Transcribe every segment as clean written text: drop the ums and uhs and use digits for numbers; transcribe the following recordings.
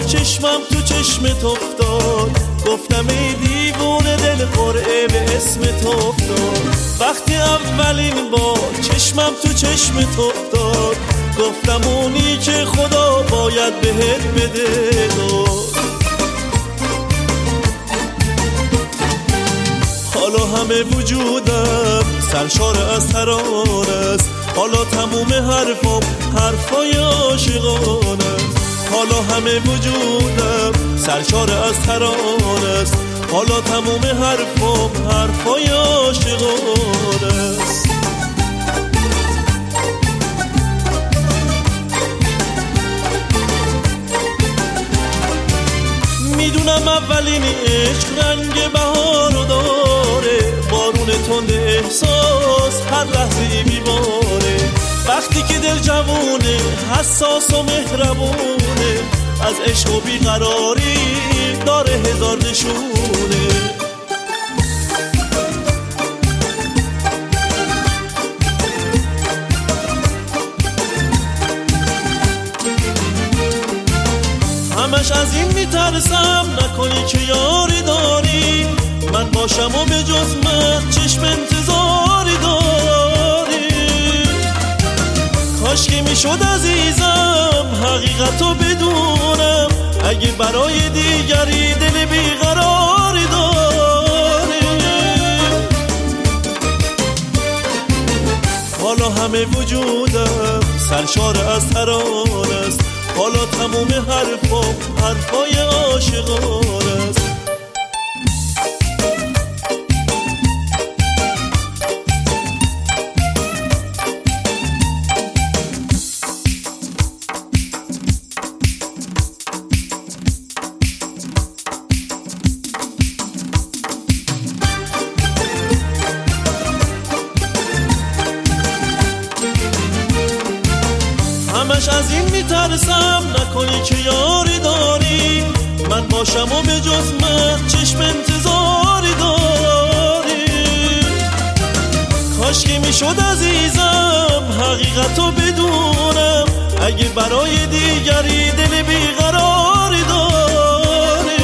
چشمم تو چشمت افتاد، گفتم ای دیوونه دل قرعه به اسمت افتاد. وقتی اولین بار چشمم تو چشمت افتاد، گفتم اونی که خدا باید بهت بده داد. حالا همه وجودم سرشار از ترانه است، حالا تموم حرفام حرفای عاشقانه است. حالا همه وجودم سرشار از ترانه است، حالا تموم حرفام حرفای عاشقانه است. میدونم اولین عشق رنگ بهارو داره، بارون تند احساس هر لحظه میباره. وقتی که دل جوونه حساس و مهربونه، از عشق و بیقراری داره هزار نشونه. همش از این میترسم نکنی که یاری داری، من باشم و به جز من چشم انتظاری داری. کاش که میشد عزیزم حقیقتو بدونم، اگه برای دیگری دل بیقراری داری. حالا همه وجودم سرشار از ترانه است، حالا تموم حرفام حرفای عاشقانه است. همش از این میترسم نکنی که یاری داری، من باشم و به جز من چشم انتظاری داری. کاش که میشد عزیزم حقیقتو بدونم، اگه برای دیگری دل بیقراری داری.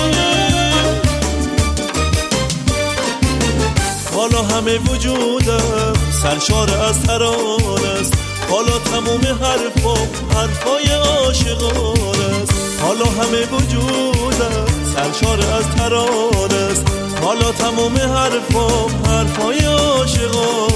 حالا همه وجودم سرشار از ترانه است، حالا تموم حرفام حرفای عاشقانه است. حالا همه وجودم سرشار از ترانه است، حالا تموم حرفام حرفای عاشقانه است.